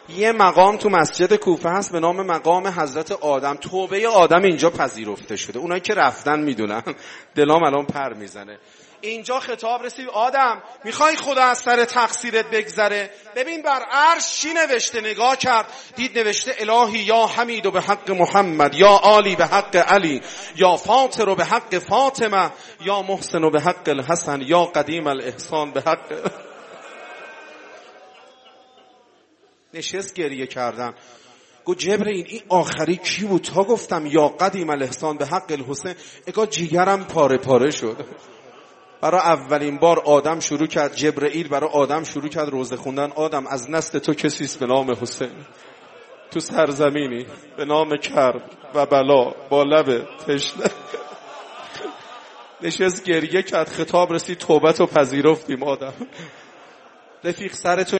یه مقام تو مسجد کوفه هست به نام مقام حضرت آدم. توبه آدم اینجا پذیرفته شده. اونایی که رفتن میدونن، دلام الان پر میزنه. اینجا خطاب رسید آدم میخوای خدا از سر تقصیرت بگذره؟ ببین بر عرش چی نوشته. نگاه کرد دید نوشته الهی یا حمید و به حق محمد، یا عالی به حق علی، یا فاطر و به حق فاطمه، یا محسن و به حق الحسن، یا قدیم الاحسان به حق. نشست گریه کردن. گفت جبرئیل این آخری کی بود؟ تا گفتم یا قدیم الاحسان به حق الحسین، اگه جیگرم پاره پاره شد. برای اولین بار آدم شروع کرد، جبرئیل برای آدم شروع کرد روزه خوندن. آدم از نسل تو کسیست به نام حسین، تو سرزمینی به نام کرب و بلا با لب تشنه. نشست گریه کرد. خطاب رسید توبت و پذیرفتیم آدم. رفیق سرتو